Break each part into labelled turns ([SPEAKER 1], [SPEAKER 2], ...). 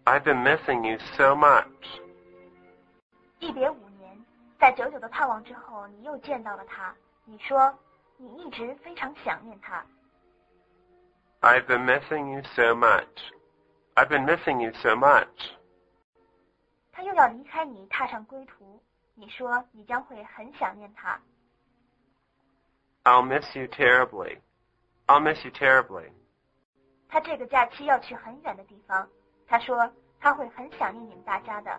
[SPEAKER 1] I've been missing you so much.
[SPEAKER 2] 一别5年，在久久的盼望之后，你又见到了他。你说你一直非常想念他。
[SPEAKER 1] I've been missing you so much. I've been missing you so much.
[SPEAKER 2] 他又要离开你，踏上归途。你说你将会很想念他。
[SPEAKER 1] I'll miss you terribly. I'll miss you terribly.
[SPEAKER 2] 他这个假期要去很远的地方。他说他会很想念你们大家的。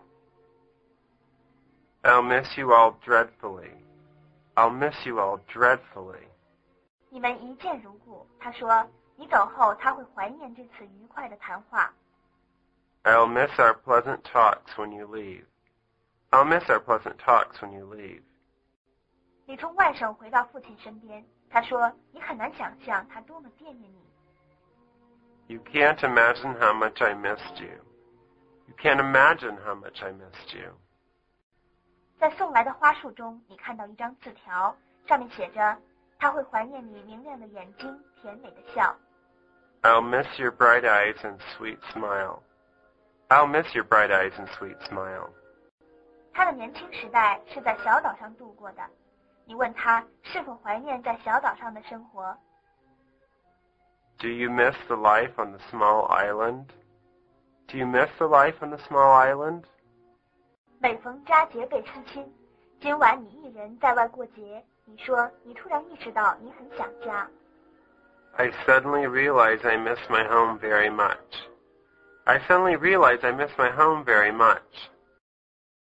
[SPEAKER 1] I'll miss you all dreadfully. I'll miss you all dreadfully.
[SPEAKER 2] 你们一见如故。他说你走后他会怀念这次愉快的谈话。
[SPEAKER 1] I'll miss our pleasant talks when you leave. I'll miss our pleasant talks when you leave.
[SPEAKER 2] 你从外省回到父亲身边。他说你很难想象他多么惦念你。
[SPEAKER 1] You can't imagine how much I missed you. You can't imagine how much I missed you.
[SPEAKER 2] 在送来的花束中，你看到一张字条，上面写着他会怀念你明亮的眼睛，甜美的笑。
[SPEAKER 1] I'll miss your bright eyes and sweet smile. I'll miss your bright eyes and sweet smile.
[SPEAKER 2] 他的年轻时代是在小岛上度过的。你问他是否怀念在小岛上的生活。
[SPEAKER 1] Do you miss the life on the small island? Do you miss the life on the small island?
[SPEAKER 2] 每逢佳节倍思亲，今晚你一人在外过节。你说你突然意识到你很想家。
[SPEAKER 1] I suddenly realize I miss my home very much. I suddenly realize I miss my home very much.